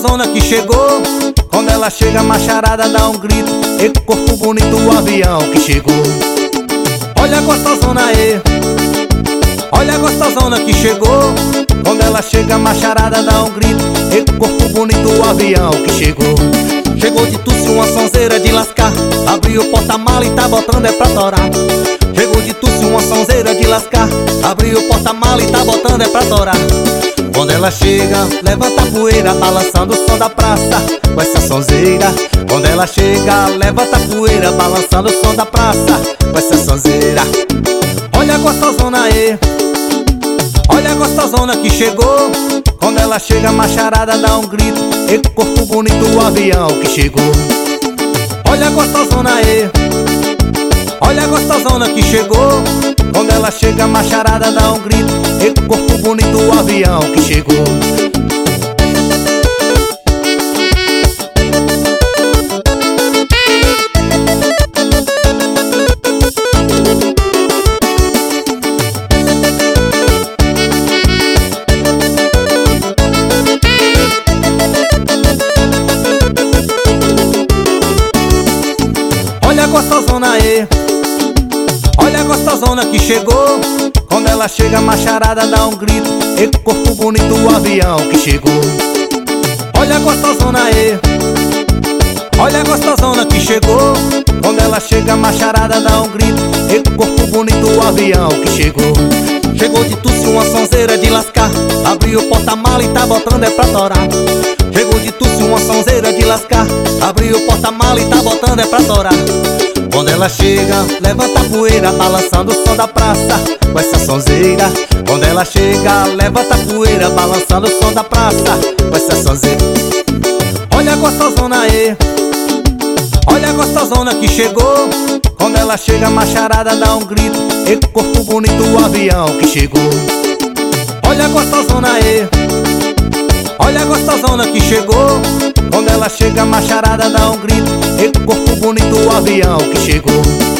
gostosona que chegou. Quando ela chega a macharada dá um grito. E corpo bonito o avião que chegou. Olha a gostosona aí, olha a gostosona que chegou. Quando ela chega a macharada dá um grito. E corpo bonito o avião que chegou. Chegou de tudo uma sonzeira de lascar. Abriu o porta-mala e tá botando é pra torar. Chegou de tudo uma sonzeira de lascar. Abriu o porta-mala e tá botando é pra torar. Quando ela chega, levanta a poeira, balançando o som da praça com essa sonzeira. Quando ela chega, levanta a poeira, balançando o som da praça com essa sonzeira. Olha a gostosona aí, olha a gostosona que chegou. Quando ela chega, a macharada dá um grito. E corpo bonito o avião que chegou. Olha a gostosona aí, olha a gostosona que chegou. Quando ela chega, a macharada dá um grito. E corpo bonito o avião que chegou. Olha a gostosona aí, olha a gostosona que chegou. Quando ela chega, a macharada dá um grito. E corpo bonito o avião que chegou. Olha a gostosona aí, olha a gostosona que chegou. Quando ela chega, a macharada dá um grito. E corpo bonito o avião que chegou. Chegou de tudo uma sonzeira de lascar. Abriu o porta-mala e tá botando é pra torar. Chegou de tudo uma sonzeira de lascar. Abriu o porta-mala e tá botando é pra torar. Quando ela chega, levanta a poeira, balançando o som da praça com essa sonzeira. Quando ela chega, levanta a poeira, balançando o som da praça com essa sonzeira. Olha a gostosona aí, olha a gostosona que chegou. Quando ela chega, a macharada dá um grito. E corpo bonito o avião que chegou. Olha a gostosona aí, olha a gostosona que chegou. Quando ela chega, a macharada dá um grito. E corpo bonito o avião que chegou.